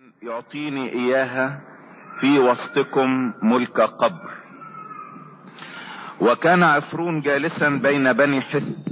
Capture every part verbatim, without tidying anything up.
يعطيني إياها في وسطكم ملك قبر. وكان عفرون جالسا بين بني حث،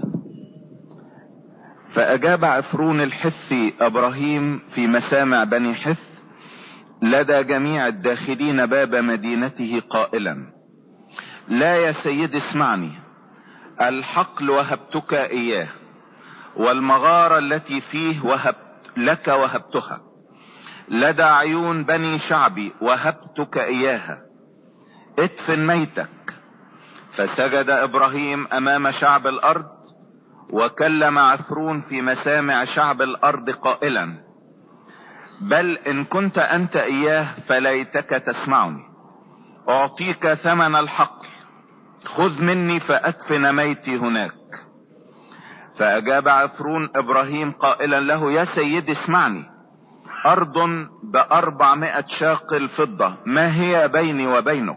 فأجاب عفرون الحثي إبراهيم في مسامع بني حث لدى جميع الداخلين باب مدينته قائلا: لا يا سيد اسمعني، الحقل وهبتك إياه، والمغارة التي فيه وهبت لك وهبتها، لدى عيون بني شعبي وهبتك إياها، ادفن ميتك. فسجد إبراهيم أمام شعب الأرض، وكلم عفرون في مسامع شعب الأرض قائلا: بل إن كنت أنت إياه فليتك تسمعني، أعطيك ثمن الحقل، خذ مني فأدفن ميتي هناك. فأجاب عفرون إبراهيم قائلا له: يا سيدي اسمعني، أرض بأربعمائة شاقل فضة ما هي بيني وبينك؟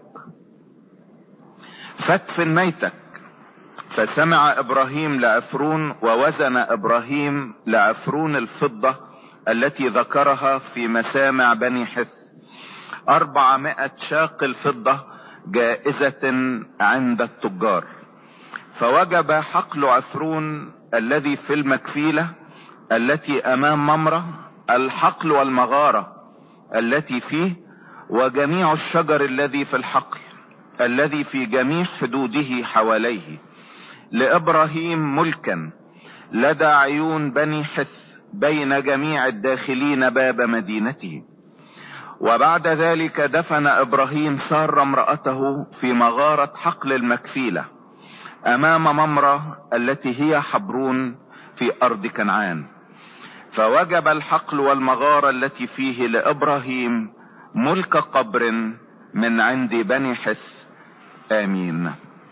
فادفن ميتك. فسمع إبراهيم لعفرون، ووزن إبراهيم لعفرون الفضة التي ذكرها في مسامع بني حث، أربعمائة شاقل فضة جائزة عند التجار. فوجب حقل عفرون الذي في المكفيلة التي أمام ممرة، الحقل والمغارة التي فيه، وجميع الشجر الذي في الحقل الذي في جميع حدوده حواليه، لإبراهيم ملكا لدى عيون بني حث بين جميع الداخلين باب مدينته. وبعد ذلك دفن إبراهيم سارة امرأته في مغارة حقل المكفيلة أمام ممرة التي هي حبرون في أرض كنعان. فوجب الحقل والمغارة التي فيه لإبراهيم ملك قبر من عند بني حث. آمين.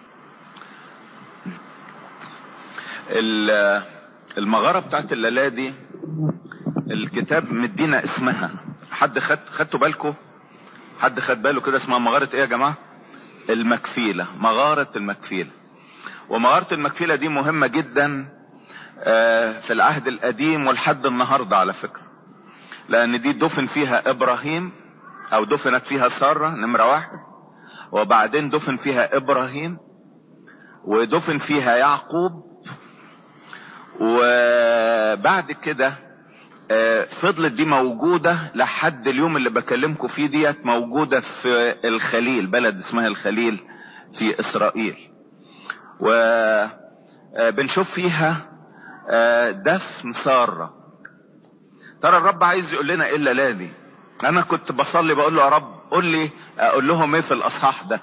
المغارة بتاعت الليلة دي الكتاب مدينا اسمها، حد خد خدتوا بالكم؟ حد خد باله كده اسمها مغارة ايه يا جماعة؟ المكفيلة، مغارة المكفيلة. ومغارة المكفيلة دي مهمة جدا في العهد القديم ولحد النهاردة على فكرة، لان دي دفن فيها ابراهيم، او دفنت فيها سارة نمرة واحد، وبعدين دفن فيها ابراهيم، ودفن فيها يعقوب، وبعد كده فضلت دي موجودة لحد اليوم اللي بكلمكم فيه، ديت موجودة في الخليل، بلد اسمها الخليل في اسرائيل. وبنشوف فيها دفن سارة. ترى الرب عايز يقول لنا ايه الليلة دي؟ انا كنت بصلي بقول له يا رب قول لي اقول لهم ايه في الاصحاح ده،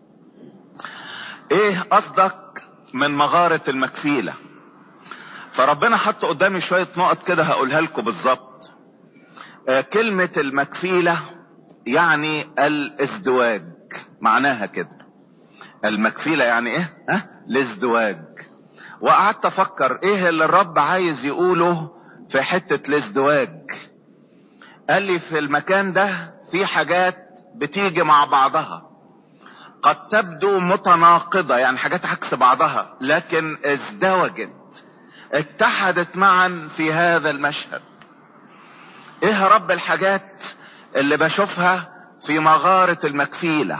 ايه قصدك من مغارة المكفيلة؟ فربنا حط قدامي شوية نقط كده هقولها لكم بالظبط. آه كلمة المكفيلة يعني الازدواج، معناها كده. المكفيلة يعني ايه؟ ها؟ الازدواج. وقعدت افكر ايه اللي الرب عايز يقوله في حتة الازدواج. قال لي في المكان ده في حاجات بتيجي مع بعضها، قد تبدو متناقضة، يعني حاجات عكس بعضها، لكن ازدوجت، اتحدت معا في هذا المشهد. ايه يا رب الحاجات اللي بشوفها في مغارة المكفيلة؟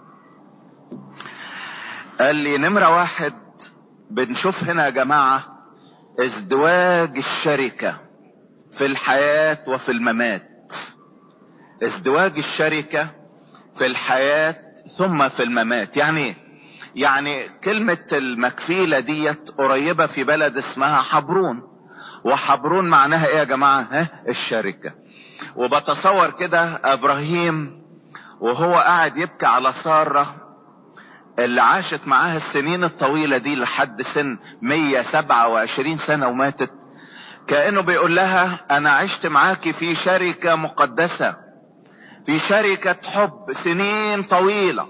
قال لي نمرة واحد بنشوف هنا يا جماعة ازدواج الشركة في الحياة وفي الممات. ازدواج الشركة في الحياة ثم في الممات. يعني ايه؟ يعني كلمة المكفيلة ديت قريبة في بلد اسمها حبرون، وحبرون معناها ايه يا جماعة؟ ها؟ الشركة. وبتصور كده ابراهيم وهو قاعد يبكي على سارة اللي عاشت معاها السنين الطويلة دي لحد سن مية وسبعة وعشرين سنة وماتت، كأنه بيقول لها انا عشت معاكي في شركة مقدسة، في شركة حب سنين طويلة،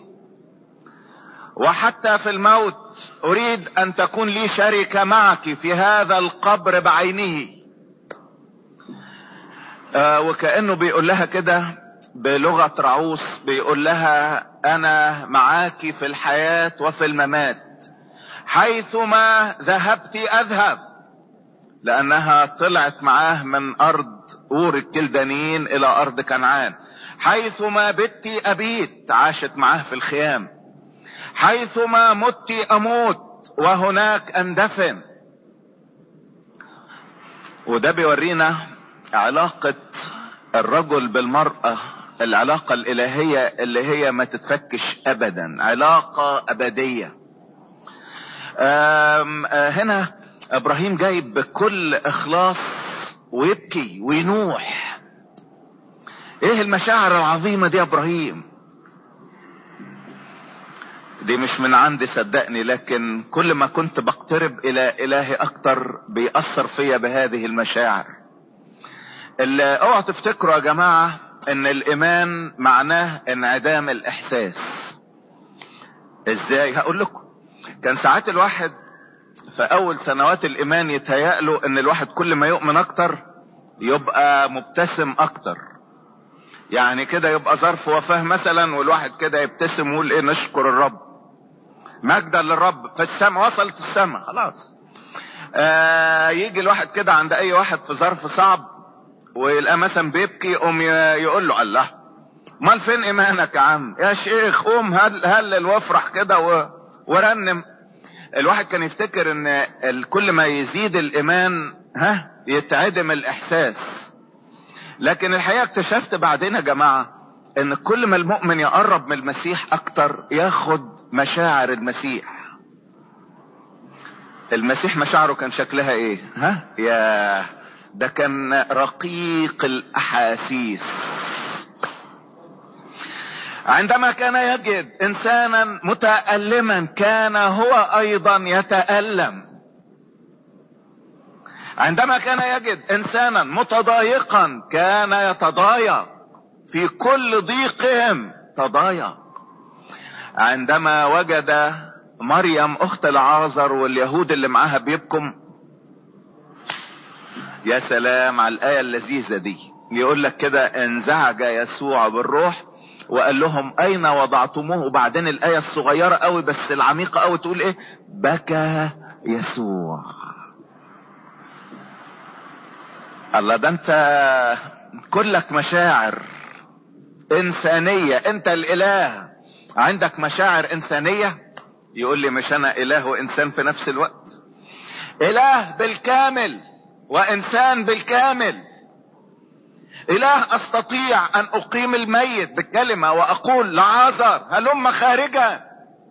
وحتى في الموت اريد ان تكون لي شركة معك في هذا القبر بعينه. آه وكأنه بيقول لها كده بلغة رعوس، بيقول لها انا معاك في الحياة وفي الممات، حيثما ذهبت اذهب، لانها طلعت معاه من ارض أور الكلدانيين إلى أرض كنعان. حيثما بت أبيت، عاشت معاه في الخيام. حيثما مت أموت وهناك أندفن. وده بيورينا علاقة الرجل بالمرأة، العلاقة الإلهية اللي هي ما تتفكش أبدا، علاقة أبدية. آم آه هنا إبراهيم جايب بكل إخلاص ويبكي وينوح. إيه المشاعر العظيمة دي يا إبراهيم؟ دي مش من عندي صدقني، لكن كل ما كنت بقترب إلى إلهي أكتر بيأثر فيا بهذه المشاعر. اللي اوعوا تفتكروا يا جماعة ان الايمان معناه انعدام الاحساس. ازاي؟ هقول لكم. كان ساعات الواحد في اول سنوات الايمان يتهيأله ان الواحد كل ما يؤمن اكتر يبقى مبتسم اكتر. يعني كده يبقى ظرف وفاه مثلا والواحد كده يبتسم ويقول ايه، نشكر الرب، مجدا للرب في السماء، وصلت السماء خلاص. آه يجي الواحد كده عند اي واحد في ظرف صعب ويلقى مثلا بيبكي، يقوم يقول له الله امال فين ايمانك يا عم يا شيخ، قوم هل هلل وافرح كده ورنم. الواحد كان يفتكر ان كل ما يزيد الايمان ها يتعدم الاحساس. لكن الحقيقة اكتشفت بعدين يا جماعة ان كل ما المؤمن يقرب من المسيح اكتر ياخد مشاعر المسيح. المسيح مشاعره كان شكلها ايه؟ ها يا ده كان رقيق الاحاسيس. عندما كان يجد انسانا متألما كان هو ايضا يتألم. عندما كان يجد انسانا متضايقا كان يتضايق، في كل ضيقهم تضايق. عندما وجد مريم اخت العازر واليهود اللي معاها بيبكم، يا سلام على الآية اللذيذة دي، يقول لك كده انزعج يسوع بالروح وقال لهم اين وضعتموه. وبعدين الآية الصغيرة قوي بس العميقة قوي تقول ايه؟ بكى يسوع. الله، ده انت كلك مشاعر انسانية، انت الاله عندك مشاعر انسانية. يقول لي مش انا اله وانسان في نفس الوقت؟ اله بالكامل وانسان بالكامل. اله استطيع ان اقيم الميت بالكلمة واقول لعازر هلم خارجا.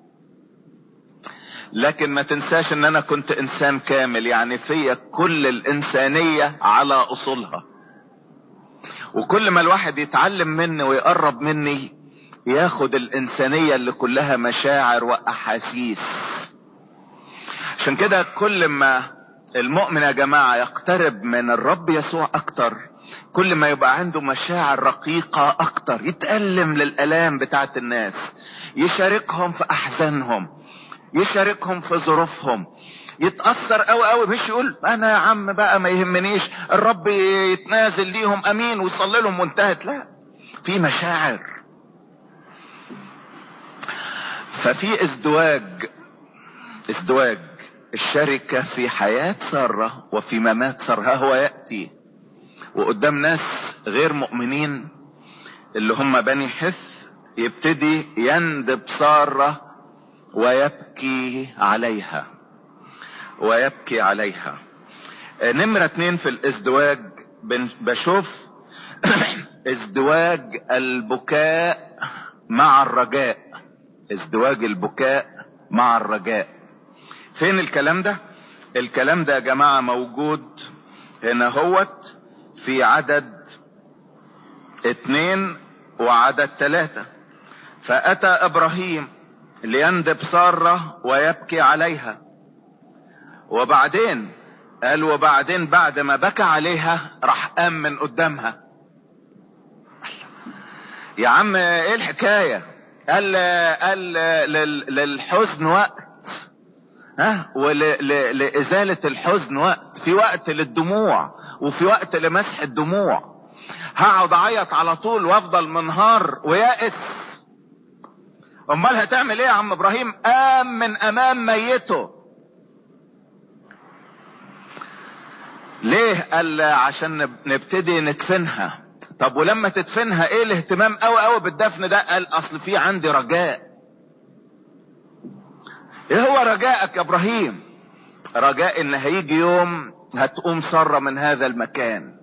لكن ما تنساش ان انا كنت انسان كامل، يعني فيا كل الانسانية على اصولها. وكل ما الواحد يتعلم مني ويقرب مني ياخد الانسانية اللي كلها مشاعر واحاسيس. عشان كده كل ما المؤمن يا جماعة يقترب من الرب يسوع اكتر كل ما يبقى عنده مشاعر رقيقة اكتر، يتألم للالام بتاعت الناس، يشاركهم في احزانهم، يشاركهم في ظروفهم، يتأثر قوي قوي. مش يقول انا يا عم بقى ما يهمنيش الرب يتنازل ليهم امين ويصلي لهم وانتهت. لا، في مشاعر. ففي ازدواج ازدواج الشركة في حياة سارة وفي ممات سارة. هو يأتي وقدام ناس غير مؤمنين اللي هم بني حث يبتدي يندب سارة ويبكي عليها ويبكي عليها. نمرة اتنين في الازدواج بشوف ازدواج البكاء مع الرجاء. ازدواج البكاء مع الرجاء. فين الكلام ده؟ الكلام ده يا جماعة موجود هنا هوت في عدد اتنين وعدد تلاتة. فأتى إبراهيم ليندب سارة ويبكي عليها. وبعدين قال وبعدين بعد ما بكى عليها راح قام من قدامها. يا عم ايه الحكاية؟ قال قال للحزن وقت، ها، ولإزالة الحزن وقت. في وقت للدموع وفي وقت لمسح الدموع. هقعد اعيط على طول وافضل منهار ويائس؟ امال هتعمل ايه يا عم ابراهيم؟ قام من امام ميته. ليه؟ قال عشان نبتدي ندفنها. طب ولما تدفنها ايه الاهتمام قوي قوي بالدفن ده؟ قال اصل في عندي رجاء. ايه هو رجائك يا ابراهيم؟ رجاء ان هيجي يوم هتقوم سارة من هذا المكان.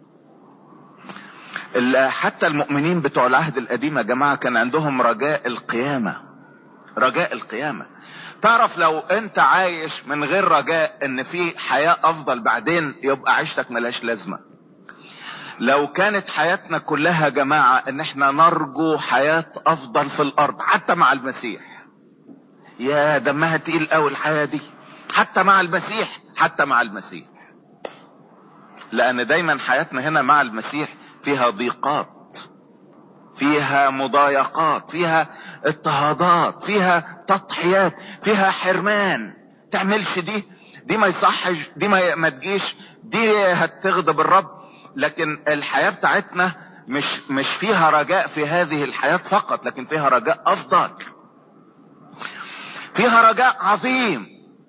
حتى المؤمنين بتوع العهد القديم يا جماعة كان عندهم رجاء القيامة. رجاء القيامة. تعرف لو انت عايش من غير رجاء ان في حياة افضل بعدين، يبقى عيشتك ملاش لازمة. لو كانت حياتنا كلها يا جماعة ان احنا نرجو حياة افضل في الارض حتى مع المسيح، يا دمها تقيل قوي الحياة دي. حتى مع المسيح، حتى مع المسيح. لان دايما حياتنا هنا مع المسيح فيها ضيقات، فيها مضايقات، فيها اضطهادات، فيها تضحيات، فيها حرمان. تعملش دي، دي ما يصحش، دي ما, ما تجيش، دي هتغضب الرب. لكن الحياة بتاعتنا مش مش فيها رجاء في هذه الحياة فقط، لكن فيها رجاء افضل، فيها رجاء عظيم.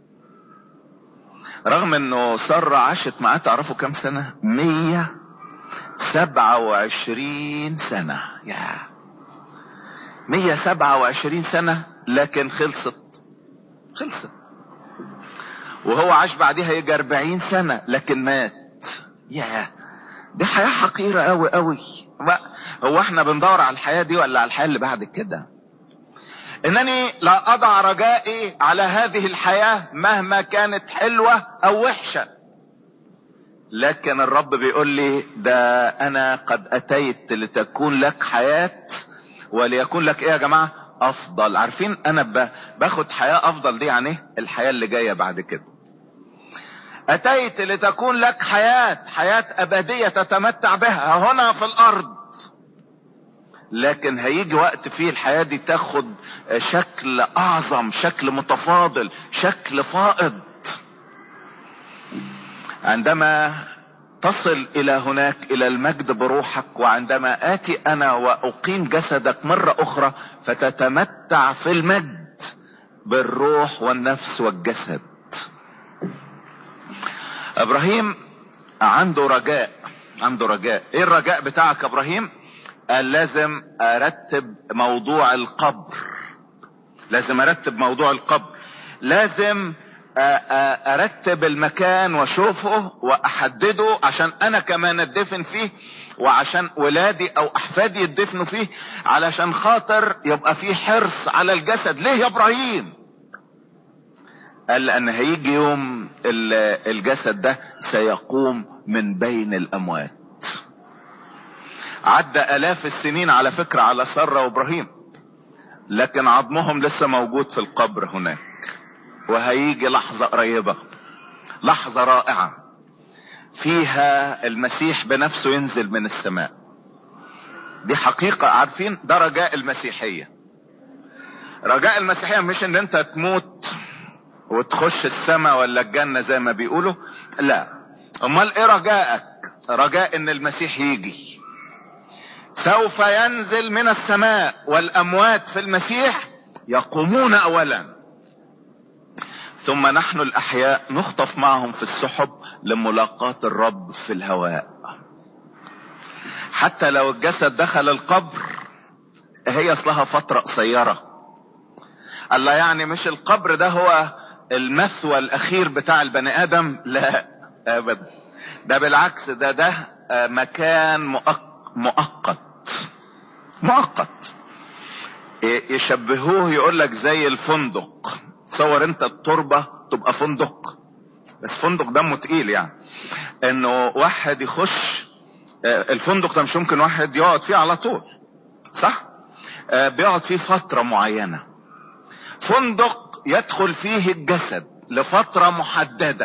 رغم انه سارة عاشت معاه تعرفوا كم سنة؟ مية سبعة وعشرين سنة. يا مية سبعة وعشرين سنة، لكن خلصت خلصت وهو عاش بعدها يجي اربعين سنة لكن مات. يا دي حياة حقيرة قوي قوي. هو احنا بندور على الحياة دي ولا على الحياة اللي بعد كده؟ انني لا اضع رجائي على هذه الحياة مهما كانت حلوة او وحشة، لكن الرب بيقول لي ده انا قد اتيت لتكون لك حياة وليكون لك ايه يا جماعة؟ افضل. عارفين انا باخد حياة افضل دي يعني ايه؟ الحياة اللي جاية بعد كده. اتيت لتكون لك حياة، حياة ابدية تتمتع بها هنا في الارض، لكن هيجي وقت فيه الحياة دي تاخد شكل اعظم، شكل متفاضل، شكل فائض. عندما تصل الى هناك الى المجد بروحك، وعندما اتي انا واقيم جسدك مرة اخرى فتتمتع في المجد بالروح والنفس والجسد. ابراهيم عنده رجاء، عنده رجاء. ايه الرجاء بتاعك يا ابراهيم؟ قال لازم ارتب موضوع القبر، لازم ارتب موضوع القبر، لازم ارتب المكان واشوفه واحدده عشان انا كمان ادفن فيه، وعشان ولادي او احفادي يدفنوا فيه، علشان خاطر يبقى فيه حرص على الجسد. ليه يا ابراهيم؟ قال لان هيجي يوم الجسد ده سيقوم من بين الاموات. عدى الاف السنين على فكرة على سارة وابراهيم، لكن عظمهم لسه موجود في القبر هناك. وهيجي لحظة قريبة، لحظة رائعة فيها المسيح بنفسه ينزل من السماء. دي حقيقة. عارفين ده رجاء المسيحية. رجاء المسيحية مش ان انت تموت وتخش السماء ولا الجنة زي ما بيقولوا، لا. امال ايه رجائك؟ رجاء ان المسيح يجي، سوف ينزل من السماء، والاموات في المسيح يقومون اولا، ثم نحن الاحياء نخطف معهم في السحب لملاقاة الرب في الهواء. حتى لو الجسد دخل القبر هي اصلها فترة قصيرة. الله يعني مش القبر ده هو المثوى الاخير بتاع البني ادم، لا ابدا. ده بالعكس، ده ده مكان مؤقت مؤقت. يشبهوه يقول لك زي الفندق. تصور انت التربة تبقى فندق، بس فندق دمه تقيل، يعني انه واحد يخش الفندق ده مش ممكن واحد يقعد فيه على طول، صح؟ بيقعد فيه فترة معينة. فندق يدخل فيه الجسد لفترة محددة.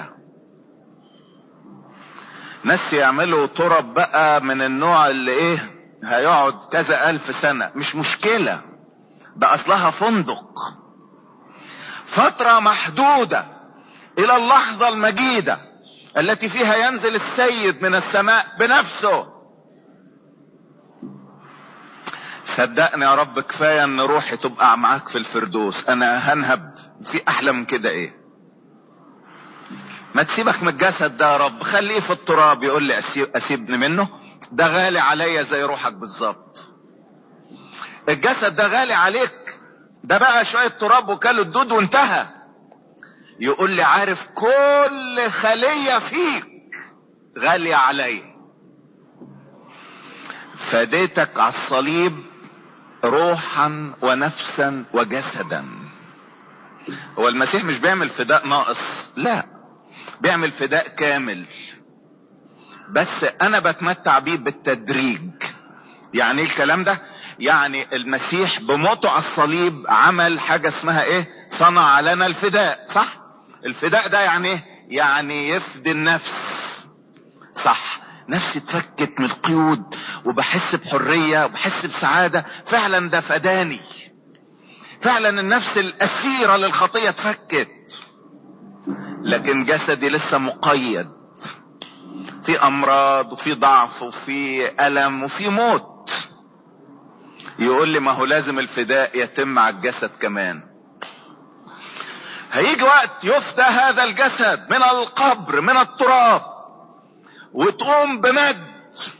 ناس يعملوا ترب بقى من النوع اللي ايه هيقعد كذا الف سنة، مش مشكلة، ده اصلها فندق. فترة محدودة الى اللحظة المجيدة التي فيها ينزل السيد من السماء بنفسه. صدقني يا رب كفاية ان روحي تبقى معاك في الفردوس. انا هنهب في احلى من كده ايه؟ ما تسيبك من الجسد ده يا رب، خليه في التراب. يقول لي اسيبني منه؟ ده غالي عليا زي روحك بالظبط. الجسد ده غالي عليك، ده بقى شوية تراب وكلوا الدود وانتهى. يقول لي عارف كل خلية فيك غالية عليا، فديتك على الصليب روحا ونفسا وجسدا. هو المسيح مش بيعمل فداء ناقص، لا، بيعمل فداء كامل، بس انا بتمتع بيه بالتدريج. يعني ايه الكلام ده؟ يعني المسيح بموته على الصليب عمل حاجة اسمها ايه؟ صنع لنا الفداء، صح؟ الفداء ده يعني ايه؟ يعني يفدي النفس، صح؟ نفسي اتفكت من القيود وبحس بحرية وبحس بسعادة، فعلا ده فداني، فعلا النفس الأسيرة للخطية اتفكت. لكن جسدي لسه مقيد في أمراض وفي ضعف وفي ألم وفي موت. يقول لي ما هو لازم الفداء يتم على الجسد كمان. هيجي وقت يفدى هذا الجسد من القبر، من التراب، وتقوم بمجد،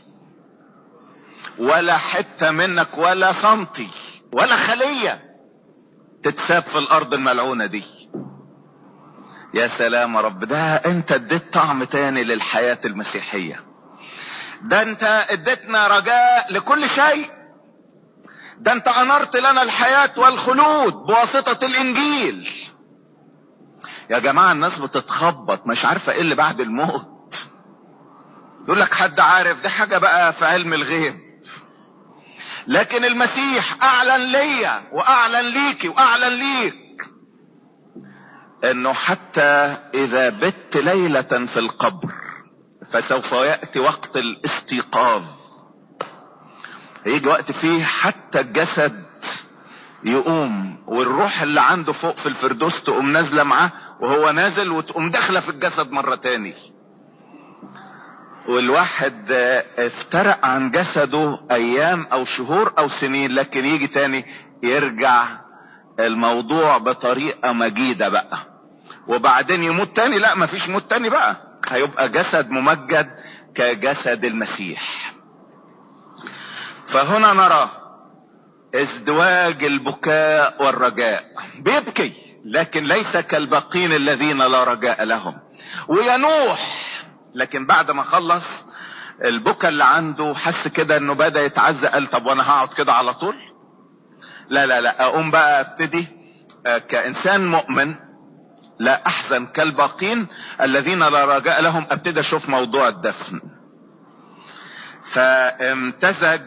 ولا حتة منك ولا سنتي ولا خلية تتساب في الارض الملعونة دي. يا سلام يا رب، ده انت اديت طعم تاني للحياة المسيحية، ده انت اديتنا رجاء لكل شيء، ده انت انرت لنا الحياة والخلود بواسطة الانجيل. يا جماعة الناس بتتخبط، مش عارفة ايه اللي بعد الموت. يقول لك حد عارف؟ دي حاجة بقى في علم الغيب. لكن المسيح اعلن ليا واعلن ليكي واعلن ليك انه حتى اذا بت ليلة في القبر فسوف يأتي وقت الاستيقاظ. هيجي وقت فيه حتى الجسد يقوم، والروح اللي عنده فوق في الفردوس تقوم نازلة معاه وهو نازل، وتقوم داخلة في الجسد مرة تاني. والواحد افترق عن جسده ايام او شهور او سنين، لكن يجي تاني يرجع الموضوع بطريقة مجيدة بقى، وبعدين يموت تاني. لا، مفيش موت تاني بقى، هيبقى جسد ممجد كجسد المسيح. فهنا نرى ازدواج البكاء والرجاء. بيبكي لكن ليس كالباقين الذين لا رجاء لهم، وينوح لكن بعد ما خلص البكاء اللي عنده حس كده انه بدأ يتعزى، قال طب وانا هقعد كده على طول؟ لا لا لا، اقوم بقى ابتدي كانسان مؤمن لا احزن كالباقين الذين لا رجاء لهم، ابتدي اشوف موضوع الدفن. فامتزج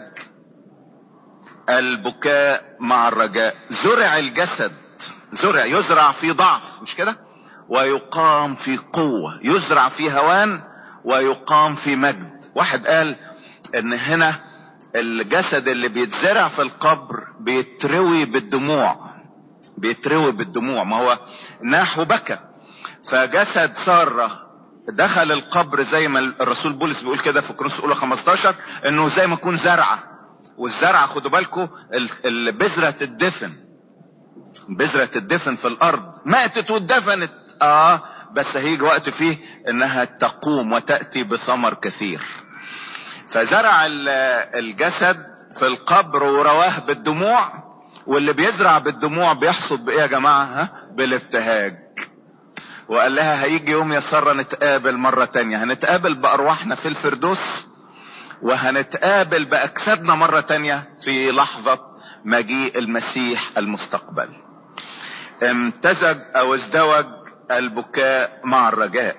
البكاء مع الرجاء. زرع الجسد، زرع، يزرع في ضعف، مش كده؟ ويقام في قوة، يزرع في هوان ويقام في مجد. واحد قال ان هنا الجسد اللي بيتزرع في القبر بيتروي بالدموع، بيتروي بالدموع، ما هو ناح وبكى. فجسد سارة دخل القبر زي ما الرسول بولس بيقول كده في كورنثوس الاولى خمستاشر، انه زي ما يكون زرعة، والزرعة خدوا بالكم البذرة الدفن، بذرة الدفن في الارض ماتت واتدفنت، اه بس هيجي وقت فيه انها تقوم وتأتي بثمر كثير. فزرع الجسد في القبر ورواه بالدموع، واللي بيزرع بالدموع بيحصد بايه يا جماعة؟ ها؟ بالابتهاج. وقال لها هيجي يوم يا سارة نتقابل مرة تانية، هنتقابل بأرواحنا في الفردوس، وهنتقابل بأجسادنا مرة تانية في لحظة مجيء المسيح المستقبل. امتزج او ازدوج البكاء مع الرجاء.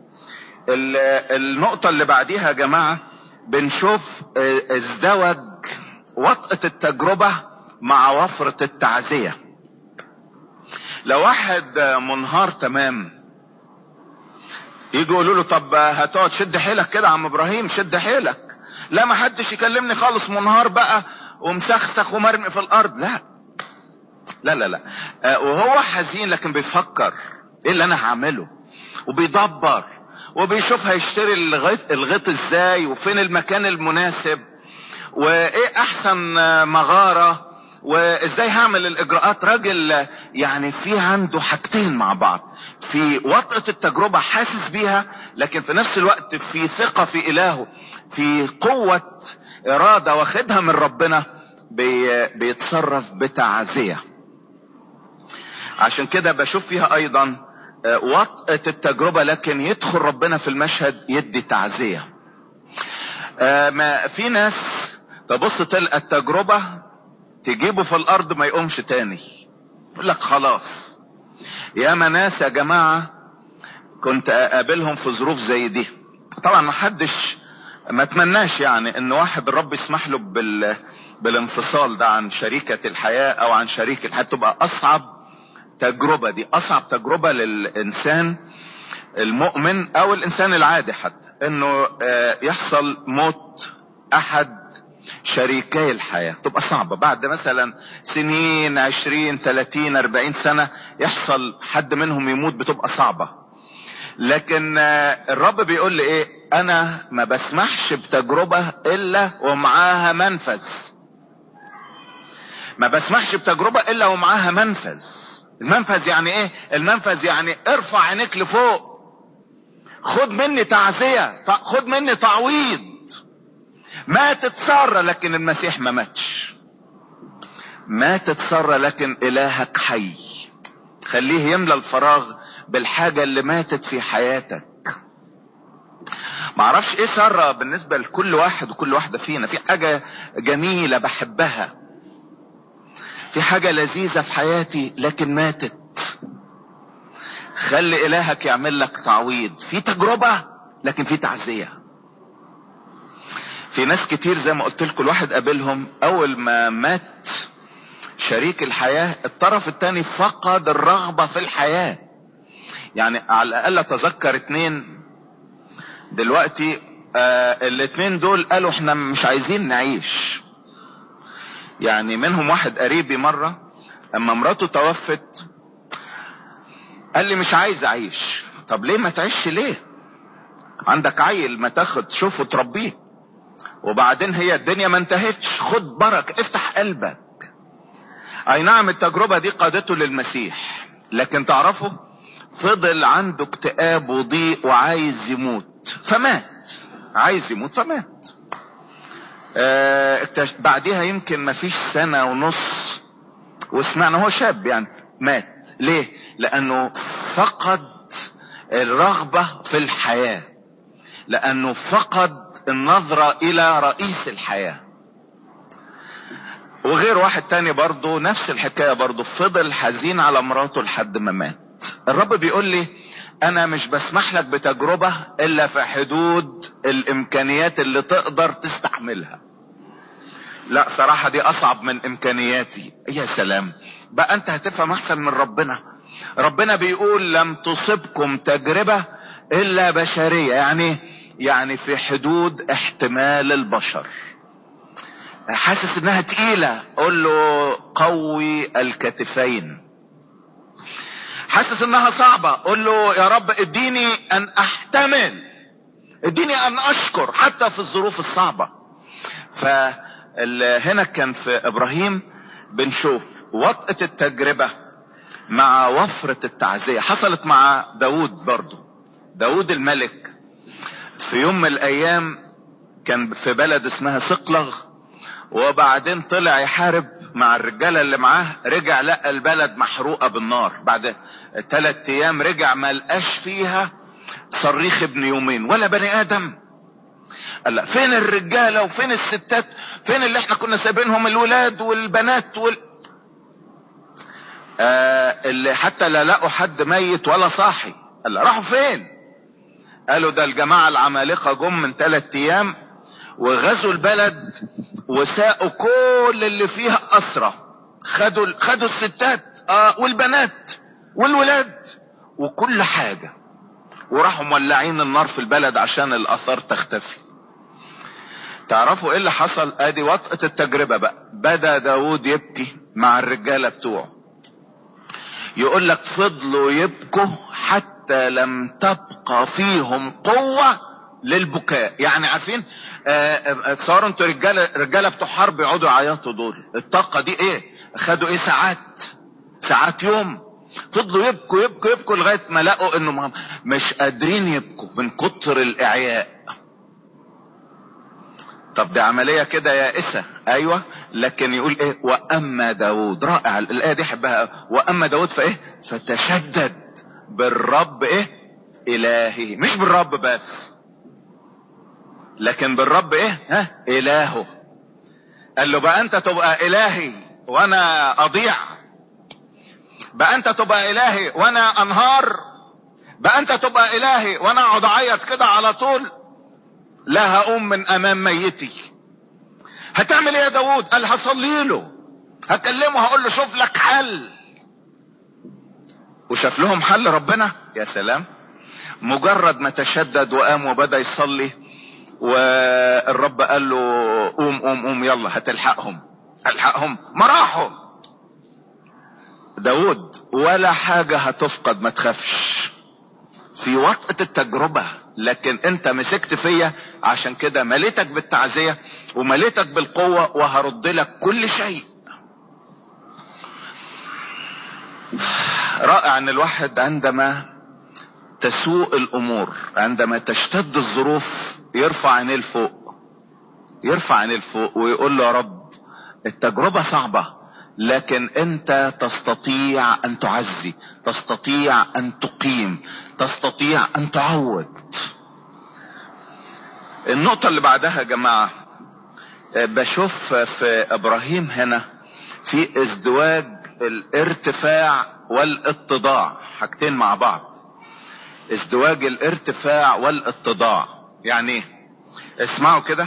النقطة اللي بعديها يا جماعة بنشوف ازدوج وطأة التجربة مع وفرة التعزية. لو واحد منهار تمام يجي يقولوا له طب هتقعد شد حيلك كده يا عم ابراهيم، شد حيلك، لا ما حدش يكلمني خالص، منهار بقى ومسخسخ ومرمي في الارض. لا لا لا لا، آه وهو حزين لكن بيفكر ايه اللي انا هعمله، وبيدبر وبيشوف هيشتري الغيط, الغيط ازاي، وفين المكان المناسب، وايه احسن مغارة وازاي هعمل الاجراءات. راجل يعني في عنده حاجتين مع بعض، في وطأة التجربة حاسس بيها، لكن في نفس الوقت في ثقة في الهه، في قوة ارادة واخدها من ربنا، بي بيتصرف بتعزية. عشان كده بشوف فيها ايضا وطأة التجربة، لكن يدخل ربنا في المشهد يدي تعزية. ما في ناس تبص تلقى التجربة تجيبه في الارض ما يقومش تاني، يقول لك خلاص. ياما ناس يا جماعة كنت اقابلهم في ظروف زي دي. طبعا ما حدش ما اتمناش يعني ان واحد الرب يسمح له بال بالانفصال ده عن شريكة الحياة او عن شريك الحياة. تبقى اصعب تجربة، دي اصعب تجربة للانسان المؤمن او الانسان العادي حتى، انه يحصل موت احد شريكي الحياة. تبقى صعبة بعد مثلا سنين عشرين ثلاثين اربعين سنة يحصل حد منهم يموت، بتبقى صعبة. لكن الرب بيقول لي ايه؟ انا ما بسمحش بتجربة الا ومعاها منفذ. ما بسمحش بتجربة الا ومعاها منفذ. المنفذ يعني ايه؟ المنفذ يعني ارفع عينيك لفوق، خد مني تعزية، خد مني تعويض. ماتت سارة لكن المسيح ما ماتش. ماتت سارة لكن الهك حي. خليه يملى الفراغ بالحاجة اللي ماتت في حياتك. معرفش ايه سارة بالنسبة لكل واحد وكل واحدة فينا. في حاجة جميلة بحبها، في حاجة لذيذة في حياتي لكن ماتت. خلي الهك يعمل لك تعويض. في تجربة لكن في تعزية. في ناس كتير زي ما قلت لكم الواحد قابلهم اول ما مات شريك الحياة الطرف التاني فقد الرغبة في الحياة. يعني على الاقل اتذكر اتنين دلوقتي، آه الاتنين دول قالوا احنا مش عايزين نعيش. يعني منهم واحد قريبي مرة اما مراته توفت قال لي مش عايز اعيش. طب ليه ما تعيش؟ ليه؟ عندك عيل ما تاخد شوفه تربيه، وبعدين هي الدنيا ما انتهتش. خد بركة، افتح قلبك. اي نعم التجربة دي قادته للمسيح، لكن تعرفوا فضل عنده اكتئاب وضيق وعايز يموت فمات. عايز يموت فمات. اه بعديها يمكن ما فيش سنة ونص وسمعنا هو شاب يعني مات. ليه؟ لانه فقد الرغبة في الحياة، لانه فقد النظرة الى رئيس الحياة. وغير واحد تاني برضو نفس الحكاية، برضو فضل حزين على مراته لحد ما مات. الرب بيقول لي انا مش بسمح لك بتجربة الا في حدود الامكانيات اللي تقدر تستحملها. لا صراحة دي اصعب من امكانياتي. يا سلام بقى، انت هتفهم احسن من ربنا. ربنا بيقول لم تصبكم تجربة الا بشرية، يعني يعني في حدود احتمال البشر. حاسس انها تقيلة، قول له قوي الكتفين. حاسس انها صعبة، قول له يا رب اديني ان احتمل، اديني ان اشكر حتى في الظروف الصعبة. فهنا كان في ابراهيم بنشوف وطأة التجربة مع وفرة التعزية. حصلت مع داود برضو. داود الملك في يوم من الايام كان في بلد اسمها صقلغ، وبعدين طلع يحارب مع الرجالة اللي معاه. رجع لقى البلد محروقة بالنار. بعد ثلاث ايام رجع ما لقاش فيها صريخ ابن يومين ولا بني ادم. قال لا فين الرجالة وفين الستات؟ فين اللي احنا كنا سايبينهم الولاد والبنات وال... آه اللي حتى لا لقوا حد ميت ولا صاحي. قال لا راحوا فين؟ قالوا ده الجماعة العمالقة جم من ثلاث ايام وغزوا البلد وساقوا كل اللي فيها اسرى. خدوا خدوا الستات آه والبنات والولاد وكل حاجة، وراحوا مولعين النار في البلد عشان الاثار تختفي. تعرفوا ايه اللي حصل؟ ادي وطأة التجربة بقى. بدأ داود يبكي مع الرجالة بتوعه. يقول لك فضلوا يبكوا حتى لم تبقى فيهم قوة للبكاء. يعني عارفين تصوروا انتوا رجالة رجالة بتوع حرب يقعدوا يعيطوا، دول الطاقة دي ايه؟ خدوا ايه ساعات ساعات يوم، فضلوا يبكوا يبكوا يبكوا لغاية ما لقوا انه مش قادرين يبكوا من كتر الاعياء. طب دي عملية كده يائسة، ايوه، لكن يقول ايه؟ واما داود، رائع الايه دي حبها. واما داود فايه؟ فتشدد بالرب ايه؟ الهه. مش بالرب بس، لكن بالرب ايه؟ ها؟ الهه. قال له بقى انت تبقى الهي وانا اضيع؟ بقى انت تبقى الهي وانا انهار؟ بقى انت تبقى الهي وانا اقعد اعيط كده على طول؟ لا هقوم من امام ميتي. هتعمل ايه يا داود؟ قال هصلي له، هكلمه، هقول له شوف لك حل. وشاف لهم حل ربنا. يا سلام. مجرد ما تشدد وقام وبدأ يصلي، والرب قال له قوم قوم قوم يلا هتلحقهم. الحقهم ما راحوا. داود ولا حاجة هتفقد، ما تخافش في وقت التجربة، لكن انت مسكت فيا، عشان كده مليتك بالتعزية ومليتك بالقوة وهرد لك كل شيء. رائع ان الواحد عندما تسوء الامور، عندما تشتد الظروف، يرفع عينيه لفوق، يرفع عينيه لفوق ويقول له يا رب التجربة صعبة، لكن انت تستطيع ان تعزي، تستطيع ان تقيم، تستطيع ان تعوض. النقطة اللي بعدها يا جماعة، بشوف في ابراهيم هنا في ازدواج الارتفاع والاتضاع، حاجتين مع بعض. ازدواج الارتفاع والاتضاع يعني ايه؟ اسمعوا كده.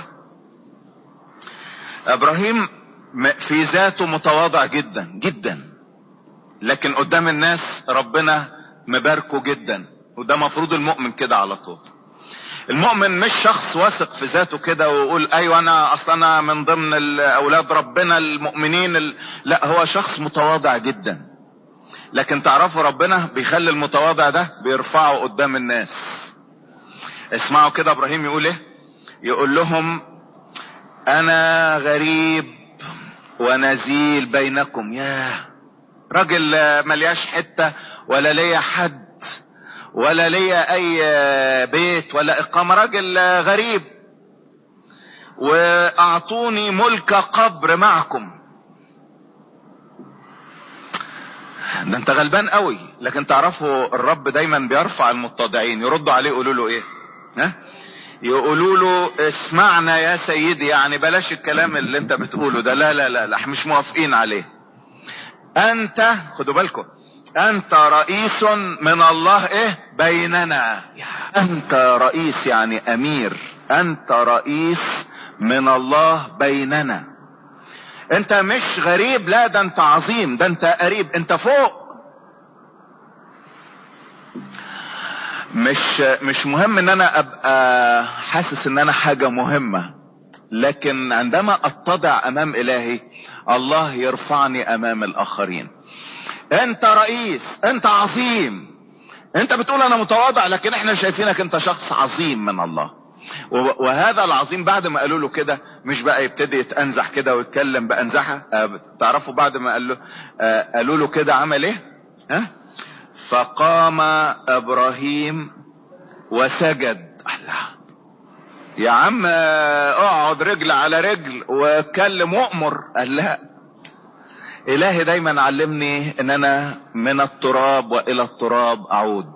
ابراهيم في ذاته متواضع جدا جدا، لكن قدام الناس ربنا مباركه جدا. وده مفروض المؤمن كده على طول. المؤمن مش شخص واثق في ذاته كده ويقول ايوه انا اصلا انا من ضمن اولاد ربنا المؤمنين ال... لا، هو شخص متواضع جدا، لكن تعرفوا ربنا بيخلي المتواضع ده بيرفعه قدام الناس. اسمعوا كده ابراهيم يقول ايه؟ يقول لهم انا غريب ونزيل بينكم. ياه، راجل ملياش حتة ولا ليا حد ولا ليا اي بيت ولا اقامة، راجل غريب، واعطوني ملك قبر معكم. ده انت غلبان قوي. لكن تعرفوا الرب دايما بيرفع المتضعين. يردوا عليه يقولوا له ايه؟ ها؟ يقولوا له اسمعنا يا سيدي، يعني بلاش الكلام اللي انت بتقوله ده، لا لا لا لا مش موافقين عليه. انت خدوا بالكم، انت رئيس من الله ايه بيننا. انت رئيس يعني امير، انت رئيس من الله بيننا. انت مش غريب، لا ده انت عظيم، ده انت قريب، انت فوق. مش مش مهم ان انا ابقى حاسس ان انا حاجة مهمة، لكن عندما اتضع امام الهي الله يرفعني امام الاخرين. انت رئيس، انت عظيم، انت بتقول انا متواضع، لكن احنا شايفينك انت شخص عظيم من الله. وهذا العظيم بعد ما قالوا له كده مش بقى يبتدي يتأنزح كده ويتكلم بأنزحة. تعرفوا بعد ما قال له قالوا له كده عمل ايه؟ ها؟ فقام ابراهيم وسجد. الله يا عم اقعد رجل على رجل واتكلم وامر. قال لا، الهي دايما علمني ان انا من التراب والى التراب اعود.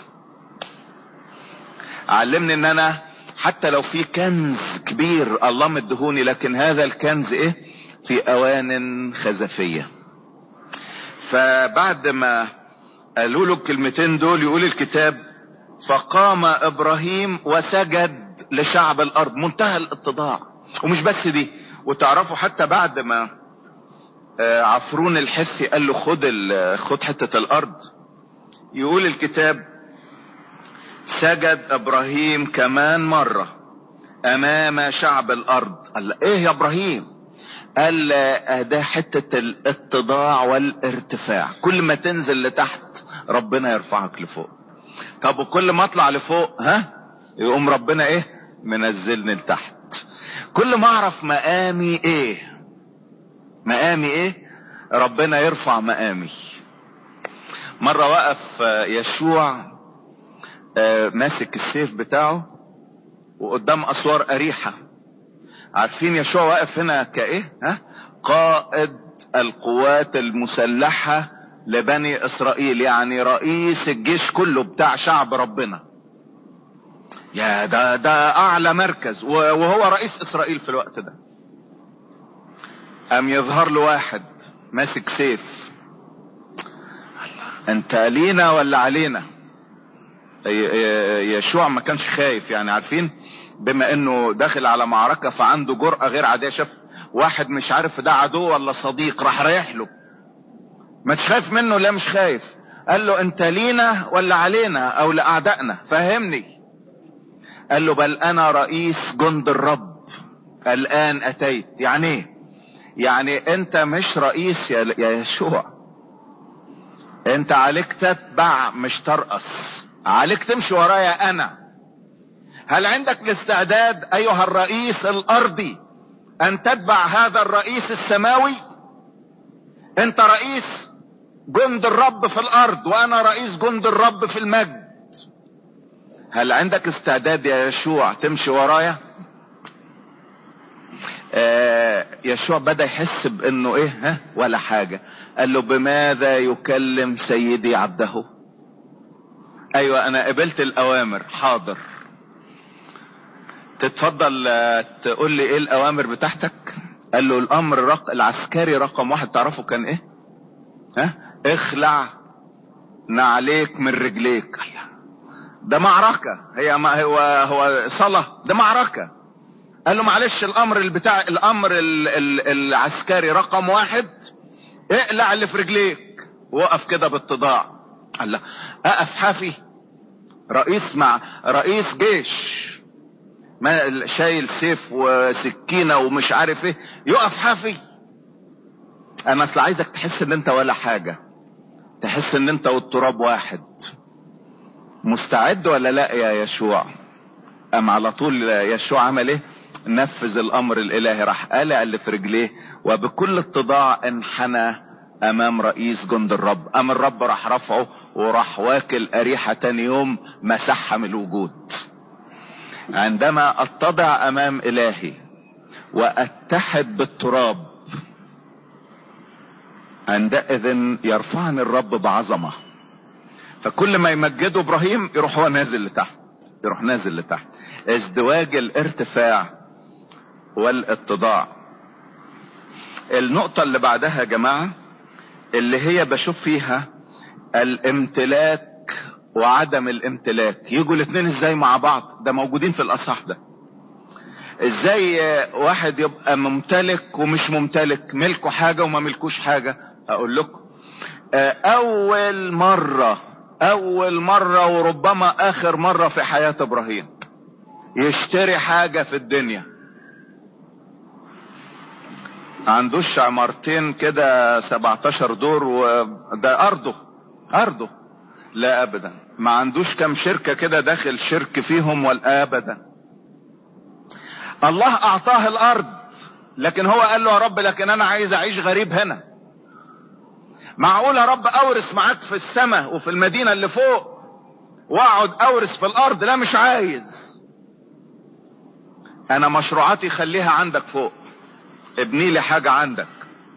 علمني ان انا حتى لو في كنز كبير الله مدهوني، لكن هذا الكنز ايه؟ في اوان خزفية. فبعد ما قالوا له الكلمتين دول يقول الكتاب فقام ابراهيم وسجد لشعب الارض. منتهى الاتضاع. ومش بس دي، وتعرفوا حتى بعد ما عفرون الحثي قال له خد خد حتة الارض، يقول الكتاب سجد ابراهيم كمان مرة امام شعب الارض. قال ايه يا ابراهيم؟ قال ده حتة الاتضاع والارتفاع. كل ما تنزل لتحت ربنا يرفعك لفوق. طب وكل ما اطلع لفوق ها يقوم ربنا ايه؟ منزلني لتحت. كل ما اعرف مقامي ايه، مقامي ايه، ربنا يرفع مقامي. مرة وقف يشوع ماسك السيف بتاعه وقدام اسوار اريحة. عارفين يشوع واقف هنا كايه؟ ها؟ قائد القوات المسلحة لبني اسرائيل، يعني رئيس الجيش كله بتاع شعب ربنا. يا ده ده اعلى مركز، وهو رئيس اسرائيل في الوقت ده. قام يظهر له واحد ماسك سيف. انت لينا ولا علينا؟ يشوع ما كانش خايف، يعني عارفين بما انه داخل على معركة فعنده جرأة غير عادية. شاف واحد مش عارف ده عدو ولا صديق، راح رايح له. ما تخاف منه؟ لا مش خايف. قال له انت لينا ولا علينا او لاعدائنا؟ فهمني. قال له بل انا رئيس جند الرب الان اتيت. يعني ايه؟ يعني انت مش رئيس يا يشوع، انت عليك تتبع مش ترقص، عليك تمشي ورايا انا. هل عندك الاستعداد ايها الرئيس الارضي ان تتبع هذا الرئيس السماوي؟ انت رئيس جند الرب في الارض وانا رئيس جند الرب في المجد. هل عندك استعداد يا يشوع تمشي ورايا؟ آه يشوع بدأ يحس بانه ايه، ها ولا حاجة. قال له بماذا يكلم سيدي عبده؟ ايوه انا قبلت الاوامر، حاضر. تتفضل تقول لي ايه الاوامر بتاعتك؟ قال له الامر رق... العسكري رقم واحد تعرفه كان ايه؟ ها؟ اخلع نعليك من رجليك. ده معركة، هي ما هو هو صلاة، ده معركة. قال له معلش الامر البتاع الامر ال... ال... العسكري رقم واحد اقلع اللي في رجليك. وقف كده باتضاع. قال له اقف حافي؟ رئيس مع رئيس جيش ما شايل سيف وسكينة ومش عارف ايه يقف حافي؟ انا اصل عايزك تحس ان انت ولا حاجة، تحس ان انت والتراب واحد. مستعد ولا لا يا يشوع؟ ام على طول يشوع عمل ايه؟ نفذ الامر الالهي، راح قلع اللي في رجليه وبكل اتضاع انحنى امام رئيس جند الرب. ام الرب راح رفعه وراح واكل اريحة تاني يوم مسحها من الوجود. عندما اتضع امام الهي واتحد بالتراب عندئذ يرفعني الرب بعظمة. فكل ما يمجده ابراهيم يروح هو نازل لتحت، يروح نازل لتحت. ازدواج الارتفاع والاتضاع. النقطة اللي بعدها يا جماعة اللي هي بشوف فيها الامتلاك وعدم الامتلاك. يجوا الاثنين ازاي مع بعض؟ ده موجودين في الاصحاح ده. ازاي واحد يبقى ممتلك ومش ممتلك، ملكه حاجة وما ملكوش حاجة؟ اقول لكم اول مرة اول مرة وربما اخر مرة في حياة ابراهيم يشتري حاجة في الدنيا. عندوش عمارتين كده سبعتاشر دور وده ارضه ارضه، لا ابدا. ما عندوش كم شركة كده داخل شرك فيهم ولا ابدا. الله اعطاه الارض لكن هو قال له يا رب لكن انا عايز اعيش غريب هنا. معقول يا رب اورث معاك في السماء وفي المدينة اللي فوق واقعد اورث في الارض؟ لا مش عايز. انا مشروعاتي خليها عندك فوق، ابني لي حاجة عندك.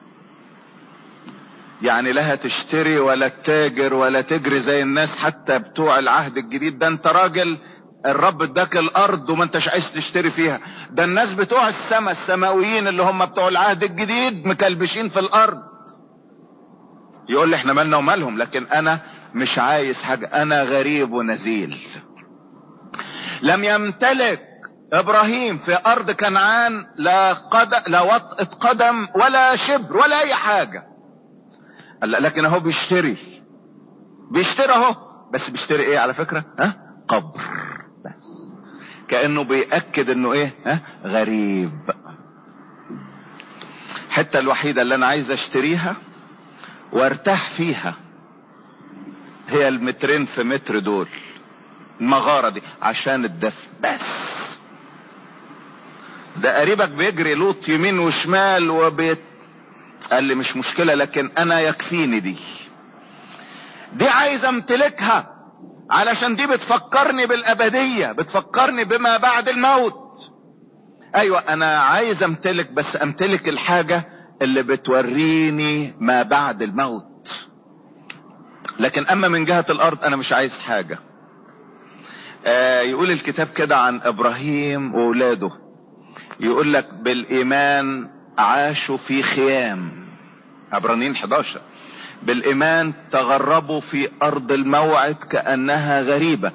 يعني لا هتشتري ولا تتاجر ولا تجري زي الناس حتى بتوع العهد الجديد. ده انت راجل الرب اداك الارض وما انتش عايز تشتري فيها. ده الناس بتوع السماء السماويين اللي هم بتوع العهد الجديد مكلبشين في الارض. يقول لي احنا مالنا ومالهم، لكن انا مش عايز حاجة، انا غريب ونزيل. لم يمتلك ابراهيم في ارض كنعان لا قدم لا وطئة قدم ولا شبر ولا اي حاجة. لكن اهو بيشتري بيشتري اهو، بس بيشتري ايه على فكرة؟ ها؟ قبر. بس كأنه بيأكد انه ايه؟ ها؟ غريب. حتى الوحيدة اللي انا عايز اشتريها وارتاح فيها هي المترين في متر دول، المغارة دي عشان الدفن بس. ده قريبك بيجري لوط يمين وشمال وبيت قال لي مش مشكلة، لكن انا يكفيني دي دي عايز امتلكها، علشان دي بتفكرني بالابدية، بتفكرني بما بعد الموت. ايوه انا عايز امتلك، بس امتلك الحاجة اللي بتوريني ما بعد الموت. لكن اما من جهة الارض انا مش عايز حاجة. آه يقول الكتاب كده عن ابراهيم واولاده، يقول لك بالايمان عاشوا في خيام، عبرانيين حداشر، بالايمان تغربوا في ارض الموعد كأنها غريبة،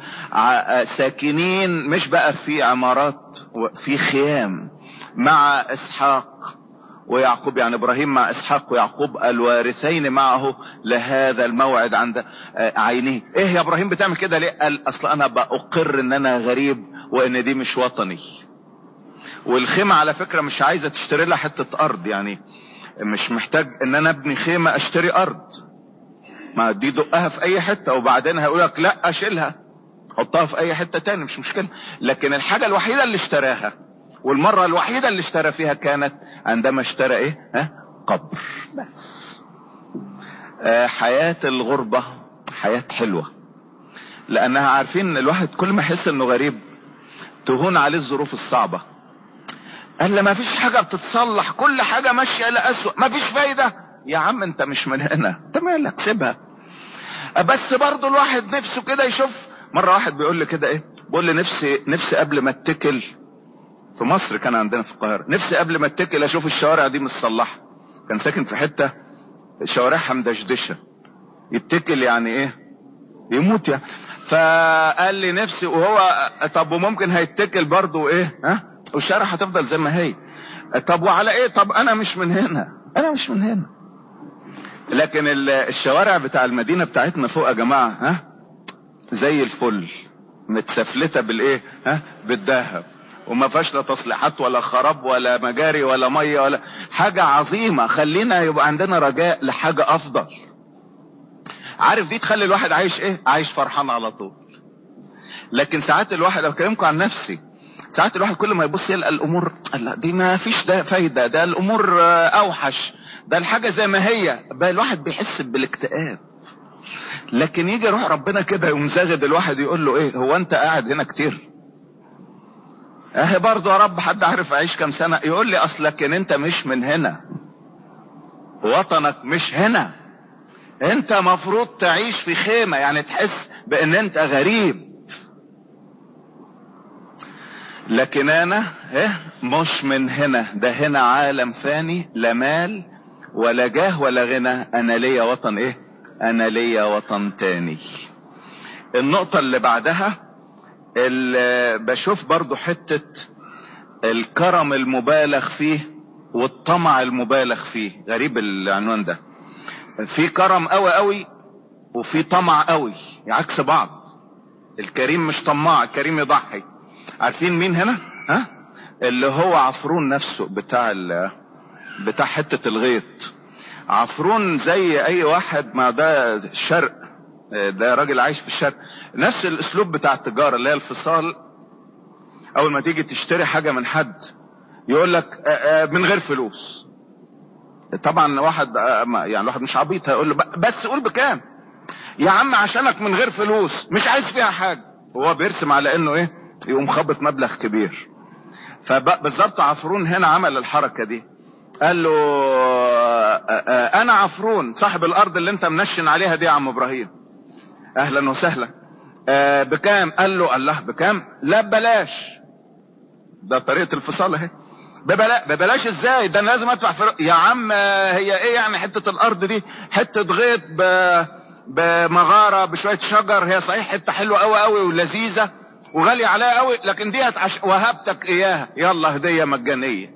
ساكنين مش بقى في عمارات، في خيام مع اسحاق ويعقوب. يعني ابراهيم مع اسحاق ويعقوب الوارثين معه لهذا الموعد عند عينيه. ايه يا ابراهيم بتعمل كده ليه؟ قال اصل انا بأقر ان انا غريب وان دي مش وطني. والخيمة على فكرة مش عايزة تشتري لها حتة ارض، يعني مش محتاج ان انا ابني خيمة اشتري ارض، ما دي دقها في اي حتة وبعدين هيقولك لا اشيلها حطها في اي حتة تاني مش مشكلة. لكن الحاجة الوحيدة اللي اشتراها والمرة الوحيدة اللي اشترى فيها كانت عندما اشترى ايه؟ ها؟ قبر. بس آه حياة الغربة حياة حلوة، لانها عارفين الواحد كل ما يحس انه غريب تهون عليه الظروف الصعبة. قال ما فيش حاجة بتتصلح، كل حاجة ماشية لأسوأ، ما فيش فايدة. يا عم انت مش من هنا، انت مالك، سيبها. بس برضو الواحد نفسه كده يشوف. مرة واحد بيقول لي كده ايه، بيقول لي نفسي نفسي قبل ما اتكل في مصر، كان عندنا في القاهرة، نفسي قبل ما اتكل اشوف الشوارع دي متصلحة. كان ساكن في حتة شوارعها مدشدشة، يتكل يعني ايه؟ يموت يعني. فقال لي نفسي، وهو طب وممكن هيتكل برضو ايه؟ ها؟ والشارع هتفضل زي ما هي. طب وعلى ايه؟ طب انا مش من هنا، انا مش من هنا. لكن الشوارع بتاع المدينة بتاعتنا فوق يا جماعة ها زي الفل، متسفلتة بالايه؟ ها؟ بالذهب، وما فيهاش لا تصليحات ولا خراب ولا مجاري ولا مية ولا حاجة عظيمة. خلينا يبقى عندنا رجاء لحاجة افضل. عارف دي تخلي الواحد عايش ايه؟ عايش فرحان على طول. لكن ساعات الواحد، اكلمكم عن نفسي، ساعات الواحد كل ما يبص يلقى الامور لا دي ما فيش ده فايدة، ده الامور اوحش، ده الحاجة زي ما هي، بقى الواحد بيحس بالاكتئاب. لكن يجي روح ربنا كده يقوم زاغد الواحد يقول له ايه؟ هو انت قاعد هنا كتير؟ اهي برضه يا رب حد عارف اعيش كام سنة؟ يقول لي اصلك ان انت مش من هنا، وطنك مش هنا، انت مفروض تعيش في خيمة، يعني تحس بان انت غريب. لكن انا ايه؟ مش من هنا، ده هنا عالم فاني، لا مال ولا جاه ولا غنى. انا ليا وطن ايه؟ انا ليا وطن تاني. النقطة اللي بعدها اللي بشوف برضو حتة الكرم المبالغ فيه والطمع المبالغ فيه. غريب العنوان ده، في كرم قوي قوي وفي طمع قوي، عكس بعض. الكريم مش طماع، الكريم يضحي. عارفين مين هنا؟ ها؟ اللي هو عفرون نفسه بتاع بتاع حتة الغيط. عفرون زي اي واحد، ما ده الشرق، ده راجل عايش في الشرق، نفس الاسلوب بتاع التجارة اللي هي الفصال. اول ما تيجي تشتري حاجة من حد يقول لك من غير فلوس. طبعا واحد يعني واحد مش عبيط هيقول له بس قول بكام يا عم عشانك من غير فلوس، مش عايز فيها حاجة. هو بيرسم على انه ايه؟ يقوم خبط مبلغ كبير. فبالظبط عفرون هنا عمل الحركة دي، قال له انا عفرون صاحب الارض اللي انت منشن عليها دي يا عم ابراهيم، اهلا وسهلا. بكام؟ قال له الله بكام؟ لا ببلاش. ده طريقة الفصال اهي. ببلاش. ببلاش ازاي؟ ده انا لازم ادفع فر... يا عم هي ايه يعني حتة الارض دي؟ حتة غيط ب... بمغارة بشوية شجر، هي صحيح حتة حلوة قوي قوي ولذيذة وغالية عليها قوي، لكن دي هتعش... وهبتك اياها، يلا هدية مجانية.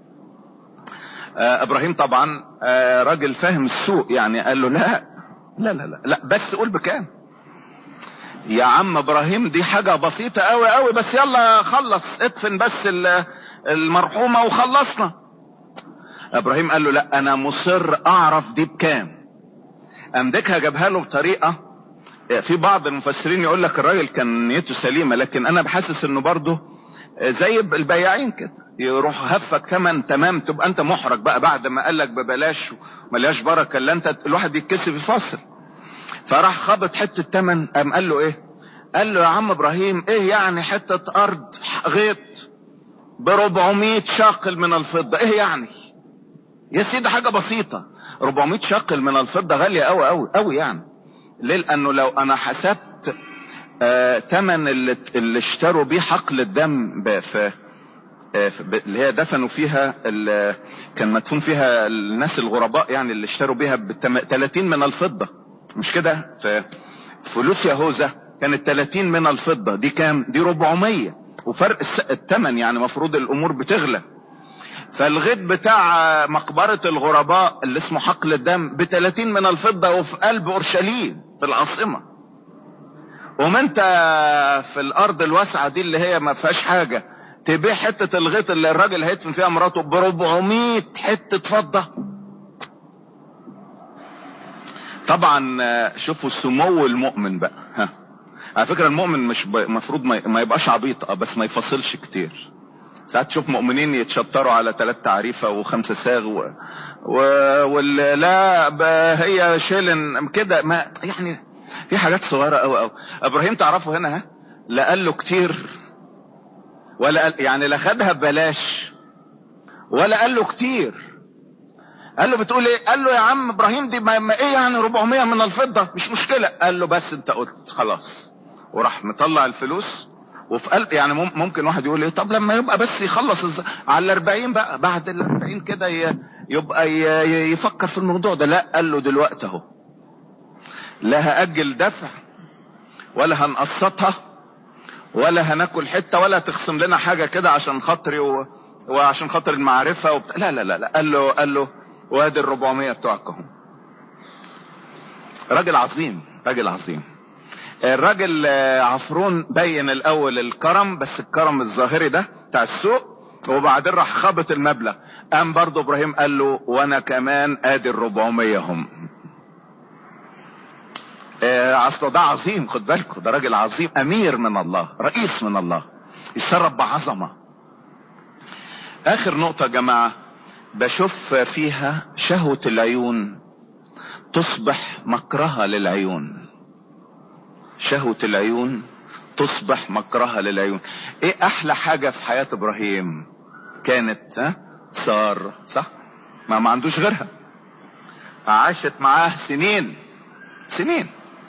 آه ابراهيم طبعا آه راجل فاهم السوق، يعني قال له لا لا لا لا, لا بس قول بكام يا عم ابراهيم، دي حاجة بسيطة قوي قوي، بس يلا خلص ادفن بس المرحومة وخلصنا. ابراهيم قال له لا انا مصر اعرف دي بكام. امدكها جابها له بطريقة، في بعض المفسرين يقول لك الراجل كان نيته سليمة، لكن انا بحسس انه برضه زي البياعين كده، يروح هفك تمن تمام، تبقى انت محرج بقى بعد ما قالك ببلاش وملياش بركة اللي انت الواحد يتكسف يفاصل. فراح خبط حتة تمن، قام قال له ايه؟ قال له يا عم ابراهيم ايه يعني حتة ارض غيط بربعمية شاقل من الفضة، ايه يعني يا سيدي حاجة بسيطة. ربعمية شاقل من الفضة غالية قوي قوي قوي يعني. ليه؟ لانه لو انا حسبت آه تمن اللي, اللي اشتروا بيه حقل الدم في آه اللي هي دفنوا فيها كان مدفون فيها الناس الغرباء يعني، اللي اشتروا بيها ثلاثين من الفضة، مش كده؟ في فلوس يهوذا كانت ثلاثين من الفضة، دي كام؟ دي ربعمية، وفرق الثمن يعني مفروض الامور بتغلى. فالغيط بتاع مقبرة الغرباء اللي اسمه حقل الدم بثلاثين من الفضة، وفي قلب اورشليم في العاصمة. وما انت في الارض الواسعة دي اللي هي ما فيهاش حاجة تبيع حتة الغيط اللي الراجل هيدفن فيها مراته بربعمية حتة فضة؟ طبعا شوفوا سمو المؤمن بقى. ها، على فكرة المؤمن مش مفروض ما يبقاش عبيط، بس ما يفصلش كتير. ساعات تشوف مؤمنين يتشطروا على ثلاث تعريفة وخمسة ساغ و... و... ولا هي شيلن كده، ما يعني في حاجات صغيرة قوي قوي. ابراهيم تعرفوا هنا، ها، لا قال له كتير ولا قال يعني، لا خدها ببلاش ولا قال له كتير. قال له بتقول ايه؟ قال له يا عم ابراهيم دي ما, ما ايه يعني ربعمية من الفضة مش مشكلة. قال له بس انت قلت خلاص، وراح مطلع الفلوس. وفي قلب يعني ممكن واحد يقول ايه، طب لما يبقى بس يخلص الز... على الاربعين بقى، بعد الاربعين كده ي... يبقى ي... يفكر في الموضوع ده. لا، قال له دلوقتي اهو، لا هأجل دفع ولا هنقسطها ولا هناكل حتة ولا تخصم لنا حاجة كده عشان خاطري و... وعشان خاطر المعرفة وبت... لا لا لا لا. قال له قال له وادي الربعمية بتوعك اهو. راجل عظيم، راجل عظيم. الراجل عفرون بين الاول الكرم، بس الكرم الظاهري ده بتاع السوق، وبعدين راح خابط المبلغ. قام برضه ابراهيم قال له وانا كمان ادي الربعمية هم. اصله ده عظيم، خد بالكم، ده راجل عظيم، امير من الله، رئيس من الله، يتصرف بعظمة. اخر نقطة يا جماعة بشوف فيها شهوة العيون تصبح مكرهة للعيون. شهوة العيون تصبح مكرهة للعيون. ايه احلى حاجة في حياة ابراهيم؟ كانت ها سارة، صح؟ ما ما عندوش غيرها، عاشت معاه سنين سنين.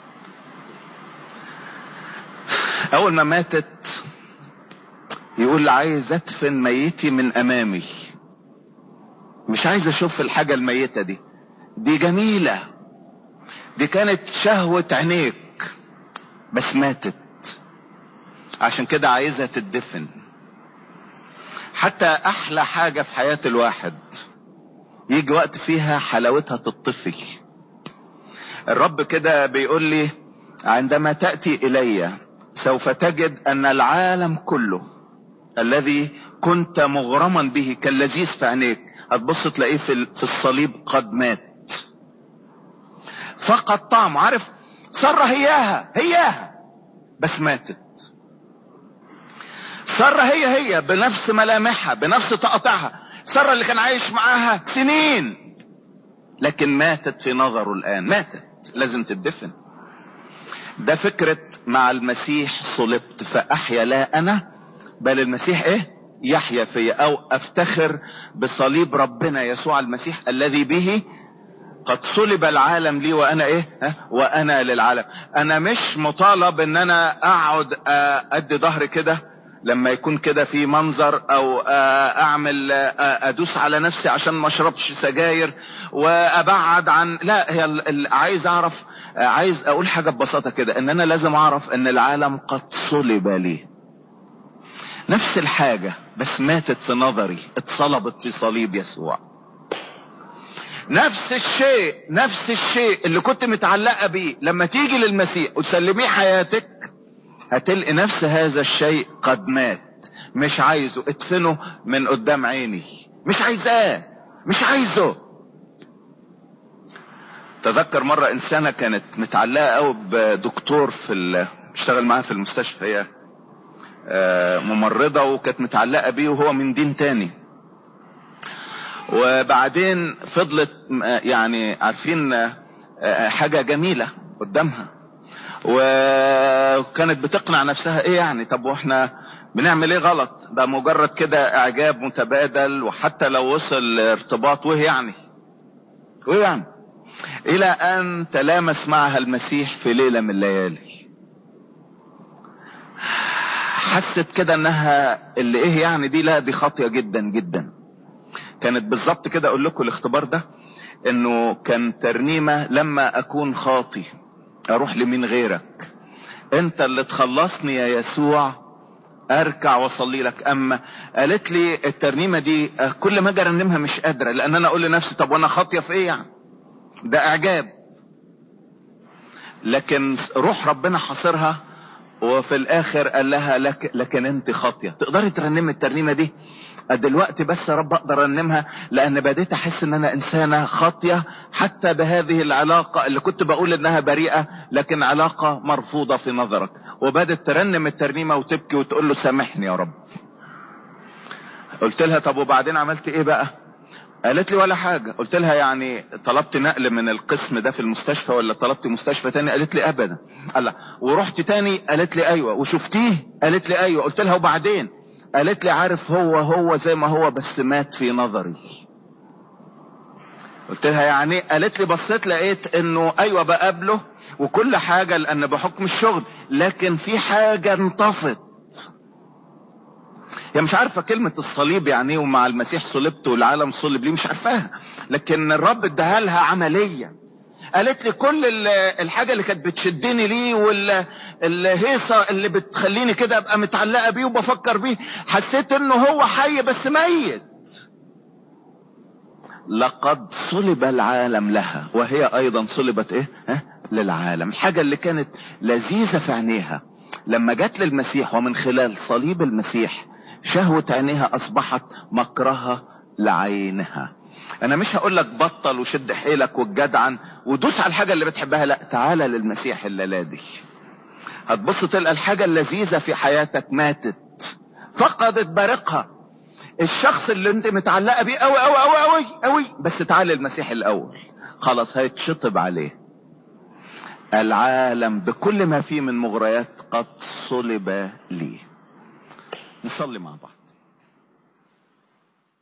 اول ما ماتت يقول عايز ادفن ميتي من امامي، مش عايز اشوف الحاجة الميتة دي، دي جميلة، دي كانت شهوة عينيك، بس ماتت، عشان كده عايزها تدفن. حتى احلى حاجة في حياة الواحد يجي وقت فيها حلاوتها تطفي. الرب كده بيقول لي عندما تأتي الي سوف تجد ان العالم كله الذي كنت مغرما به كاللذيذ في عينيك، هتبص تلاقيه في الصليب قد مات، فقد طعم. عارف سارة هياها هياها بس ماتت. سارة هي هي بنفس ملامحها بنفس تقطعها، سارة اللي كان عايش معاها سنين، لكن ماتت في نظره الآن، ماتت، لازم تدفن. ده فكرة مع المسيح صلبت فأحيا لا أنا بل المسيح ايه يحيا فيا، او افتخر بصليب ربنا يسوع المسيح الذي به قد صلب العالم لي وانا ايه ها وانا للعالم. انا مش مطالب ان انا اقعد ادي ظهري كده لما يكون كده في منظر، او اعمل ادوس على نفسي عشان ما اشربش سجاير وابعد عن، لا، هي عايز اعرف، عايز اقول حاجة ببساطة كده، ان انا لازم اعرف ان العالم قد صلب لي. نفس الحاجة بس ماتت في نظري، اتصلبت في صليب يسوع. نفس الشيء نفس الشيء اللي كنت متعلقة بيه لما تيجي للمسيح وتسلميه حياتك، هتلقي نفس هذا الشيء قد مات. مش عايزه، ادفنه من قدام عيني، مش عايزاه، مش عايزه. تذكر مرة انسانة كانت متعلقة قوي بدكتور في اشتغل معاها في المستشفى، هي ممرضة وكانت متعلقة بيه وهو من دين تاني. وبعدين فضلت يعني عارفين حاجة جميلة قدامها، وكانت بتقنع نفسها ايه يعني، طب واحنا بنعمل ايه غلط، ده مجرد كده اعجاب متبادل، وحتى لو وصل ارتباط ويه يعني ويه يعني الى ان تلامس معها المسيح في ليلة من الليالي. حست كده انها اللي ايه يعني دي، لا دي خاطئة جدا جدا. كانت بالظبط كده اقول لكم الاختبار ده انه كان ترنيمة: لما اكون خاطي اروح لمين غيرك، انت اللي تخلصني يا يسوع، اركع واصلي لك. اما قالت لي الترنيمة دي كل ما اجي ارنمها مش قادرة، لان انا اقول لنفسي طب وانا خاطية في ايه يعني، ده اعجاب. لكن روح ربنا حاصرها، وفي الاخر قال لها لك لكن انت خاطية، تقدري ترنمي الترنيمة دي؟ دلوقتي بس يا رب اقدر ارنمها، لان بديت احس ان انا انسانة خاطية حتى بهذه العلاقة اللي كنت بقول انها بريئة، لكن علاقة مرفوضة في نظرك. وبدت ترنم الترنيمة وتبكي وتقول له سامحني يا رب. قلت لها طب وبعدين عملت ايه بقى؟ قالت لي ولا حاجة. قلت لها يعني طلبت نقل من القسم ده في المستشفى ولا طلبت مستشفى تاني؟ قالت لي ابدا. الله. ورحت تاني؟ قالت لي ايوه. وشفتيه؟ قالت لي ايوه. قلت لها وبعدين؟ قالت لي عارف هو هو زي ما هو بس مات في نظري. قلت لها يعني؟ قالت لي بصيت لقيت انه ايوه بقابله وكل حاجة لان بحكم الشغل، لكن في حاجة انطفت. هي مش عارفة كلمة الصليب يعني ايه، ومع المسيح صلبت والعالم صلب ليه، مش عارفاها، لكن الرب اداها لها عملية. قالت لي كل الحاجة اللي كانت بتشدني ليه والهيصة اللي بتخليني كده ابقى متعلقة بيه وبفكر بيه، حسيت انه هو حي بس ميت. لقد صلب العالم لها وهي ايضا صلبت ايه ها للعالم. الحاجة اللي كانت لذيذة في عينيها لما جت للمسيح، ومن خلال صليب المسيح شهوة عينيها اصبحت مكرهة لعينها. انا مش هقول لك بطل وشد حيلك والجدعن ودوس على الحاجة اللي بتحبها، لا، تعالى للمسيح الليلة دي. هتبص تلقى الحاجة اللذيذة في حياتك ماتت، فقدت بريقها. الشخص اللي انت متعلقة بيه قوي قوي قوي قوي قوي، بس تعالى للمسيح الاول، خلاص هيتشطب عليه. العالم بكل ما فيه من مغريات قد صلب لي. نصلي مع بعض.